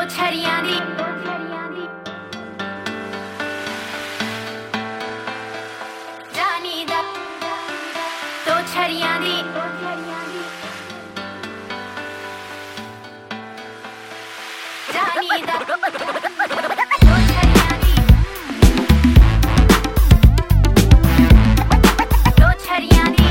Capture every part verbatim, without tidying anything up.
छड़ियां दी जानी दा दो छड़ियां दी जानी दा दो छड़ियां दी दो छड़ियां दी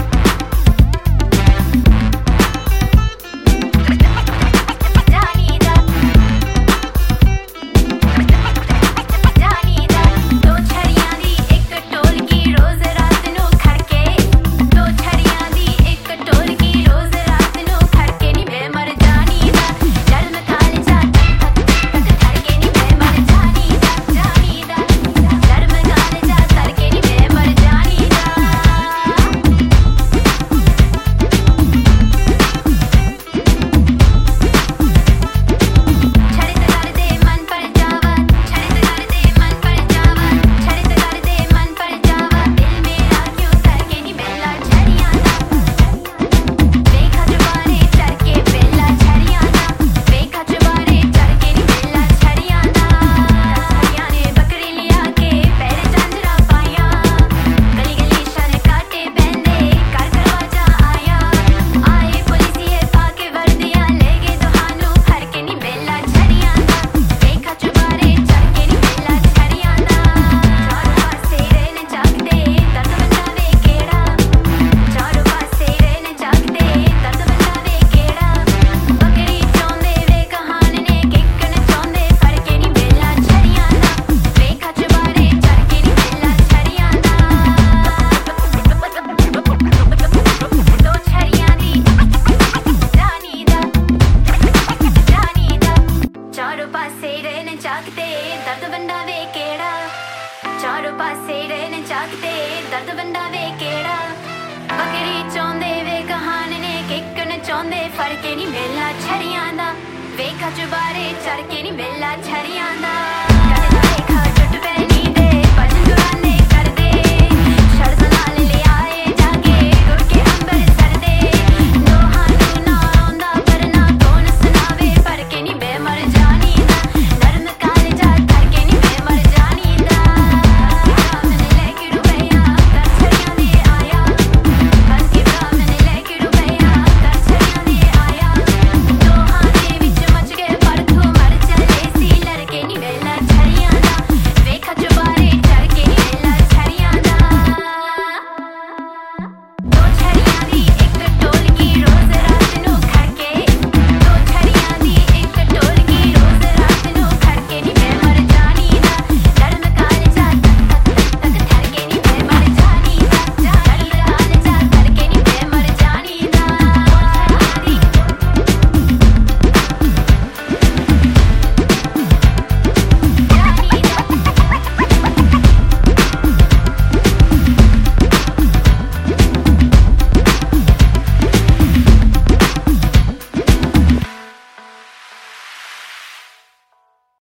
दर्द वंडावे केड़ा चारों पासे रहने जागते दर्द वंडावे केड़ा बकरी चांदे वे कहान ने किकन चांदे फड़के नी मेला छड़ियां दा वेखा चुबारे चढ़ के नी मेला छड़ियां दा।